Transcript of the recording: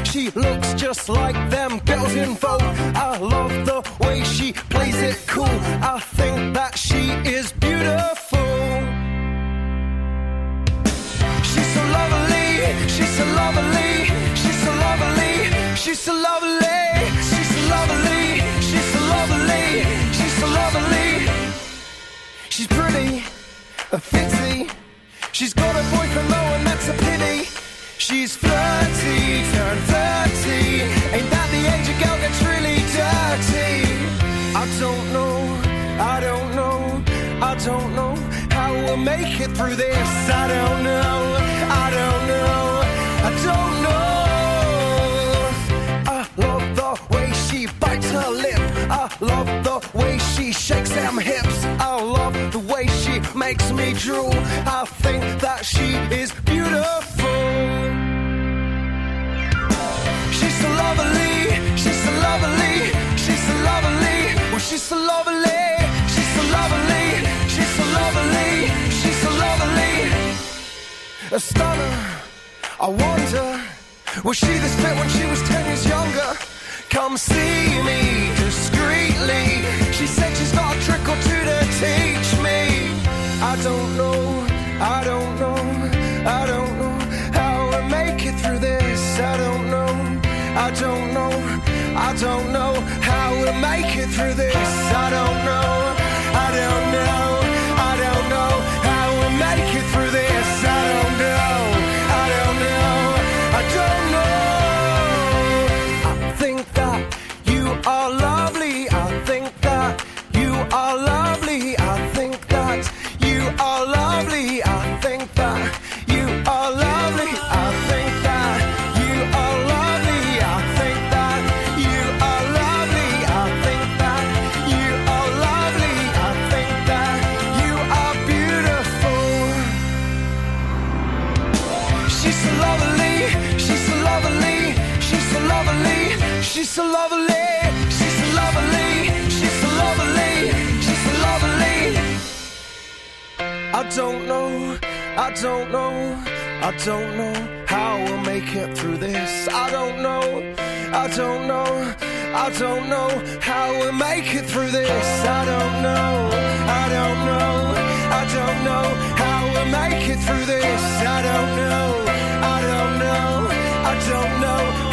She looks just like them girls in Vogue. I love the way she plays it cool. I think that she is beautiful. She's so lovely, she's so lovely, she's so lovely, she's so lovely, she's so lovely, she's so lovely, she's so lovely. She's pretty, fitzy. She's got a boyfriend though, and that's a pity. She's flirty, turned 30. Ain't that the age a girl gets really dirty? I don't know, I don't know, I don't know how we'll make it through this. I don't know, I don't know, I don't know. I love the way she bites her lip. I love the way she shakes them hips. I love the way she makes me drool. I think that she is beautiful. She's so lovely, she's so lovely, she's so lovely. Well, she's so lovely, she's so lovely, she's so lovely, she's so lovely. A stunner, I wonder, was she this fit when she was 10 years younger? Come see me discreetly. She said she's got a trick or two to teach me. I don't know, I don't know, I don't know how we'll make it through this. I don't know, I don't know, I don't know how we'll make it through this. I don't know, I don't know, I don't know how we'll make it through this. I don't know, I don't know, I don't know. I think that you are lovely. I think that you are lovely. I think that you are lovely. I think that you are lovely. I think that you are lovely. I think that you are lovely. I think that you are lovely. I think that you are beautiful. She's so lovely. She's so lovely. She's so lovely. She's so lovely. She's so lovely. She's so lovely. She's so lovely. I don't know, I don't know, I don't know how we'll make it through this. I don't know, I don't know, I don't know how we'll make it through this. I don't know, I don't know, I don't know how we'll make it through this. I don't know, I don't know, I don't know